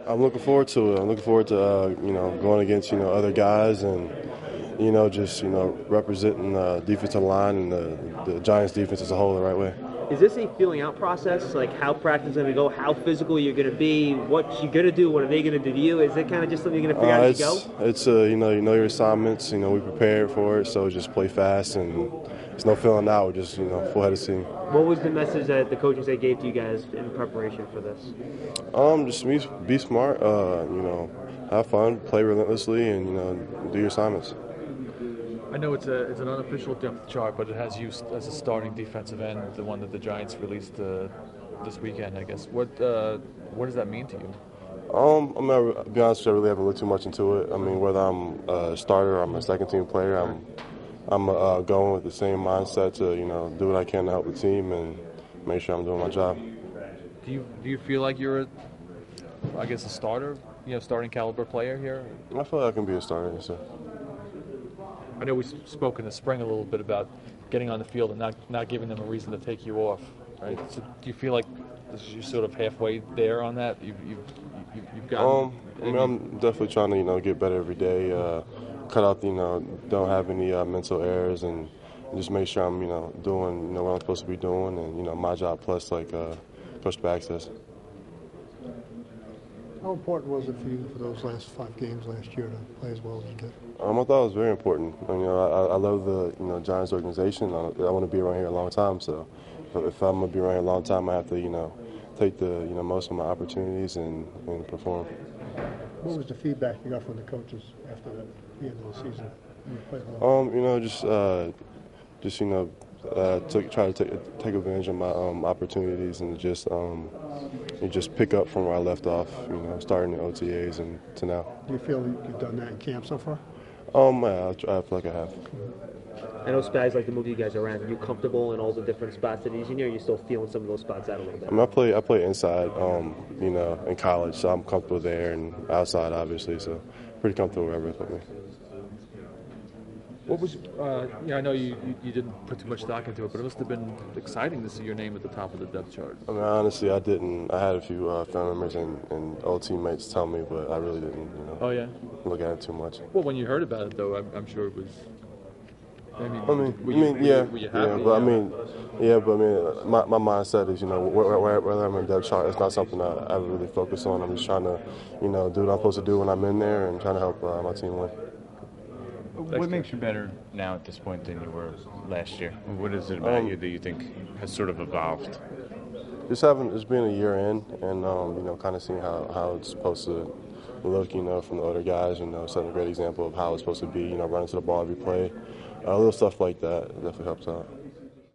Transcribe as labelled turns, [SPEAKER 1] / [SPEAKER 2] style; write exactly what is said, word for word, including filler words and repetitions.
[SPEAKER 1] I'm looking forward to it. I'm looking forward to uh, you know going against you know other guys and you know just you know representing the defensive line and the, the Giants defense as a whole the right way.
[SPEAKER 2] Is this a feeling out process? Like how practice is going to go, how physical you're going to be, what you're going to do, what are they going to do to you? Is it kind of just something you're going to figure
[SPEAKER 1] Uh,
[SPEAKER 2] out
[SPEAKER 1] it's
[SPEAKER 2] as you go?
[SPEAKER 1] it's uh, you know you know your assignments. You know we prepared for it, so just play fast and there's no feeling out. We're just you know full head of steam.
[SPEAKER 2] What was the message that the coaches they gave to you guys in preparation for this?
[SPEAKER 1] Um, just be, be smart. Uh, you know, have fun, play relentlessly, and you know do your assignments.
[SPEAKER 3] I know it's a it's an unofficial depth chart, but it has you as a starting defensive end, the one that the Giants released uh, this weekend, I guess. What uh, what does that mean to you?
[SPEAKER 1] Um, I'm not, to be honest with you, I really haven't looked too much into it. I mean, whether I'm a starter or I'm a second team player, I'm I'm uh, going with the same mindset to you know do what I can to help the team and make sure I'm doing my job.
[SPEAKER 3] Do you do you feel like you're, a, I guess, a starter, you know, starting caliber player here?
[SPEAKER 1] I feel like I can be a starter. So.
[SPEAKER 3] I know we spoke in the spring a little bit about getting on the field and not not giving them a reason to take you off, right? So do you feel like you're sort of halfway there on that? You've you've you've, you've gotten.
[SPEAKER 1] Um, I mean, I'm definitely trying to you know get better every day. Uh, cut out you know don't have any uh, mental errors and just make sure I'm you know doing you know what I'm supposed to be doing and you know my job plus like uh, Coach Back says.
[SPEAKER 4] How important was it for you for those last five games last year to play as well as you did?
[SPEAKER 1] Um, I thought it was very important. You know, I, I love the you know Giants organization. I, I want to be around here a long time. So, if, if I'm gonna be around here a long time, I have to you know take the you know most of my opportunities and, and perform.
[SPEAKER 4] What was the feedback you got from the coaches after the, the end of the season? You played well.
[SPEAKER 1] Um, you know, just uh, just you know, uh, took, try to take take advantage of my um, opportunities and just um, and just pick up from where I left off. You know, starting the O T As and to now.
[SPEAKER 4] Do you feel you've done that in camp so far?
[SPEAKER 1] Um, yeah, I, try, I feel like I have.
[SPEAKER 2] I know Spags like to move you guys around. Are you comfortable in all the different spots that he's in, or are you still feeling some of those spots out a little bit?
[SPEAKER 1] I mean, I play I play inside, um, you know, in college, so I'm comfortable there, and outside, obviously, so pretty comfortable wherever they put me.
[SPEAKER 3] What was, uh, yeah, I know you, you, you didn't put too much stock into it, but it must have been exciting to see your name at the top of the depth chart.
[SPEAKER 1] I mean, honestly, I didn't. I had a few uh, family members and, and old teammates tell me, but I really didn't, you know,
[SPEAKER 3] oh, yeah?
[SPEAKER 1] look at it too much.
[SPEAKER 3] Well, when you heard about it, though, I'm, I'm sure it was. I mean,
[SPEAKER 1] I mean,
[SPEAKER 3] were
[SPEAKER 1] I
[SPEAKER 3] you,
[SPEAKER 1] mean,
[SPEAKER 3] were
[SPEAKER 1] yeah,
[SPEAKER 3] you, were you happy?
[SPEAKER 1] yeah, but I mean, yeah, but I mean, my, my mindset is, you know, where, where, whether I'm in depth chart, it's not something I, I really focus on. I'm just trying to, you know, do what I'm supposed to do when I'm in there and trying to help uh, my team win.
[SPEAKER 5] What makes you better now at this point than you were last year? What is it about
[SPEAKER 1] Um,
[SPEAKER 5] you that you think has sort of evolved?
[SPEAKER 1] Just having, just being a year in and, um, you know, kind of seeing how, how it's supposed to look, you know, from the older guys, you know, setting a great example of how it's supposed to be, you know, running to the ball every play. Uh, little stuff like that definitely helps out.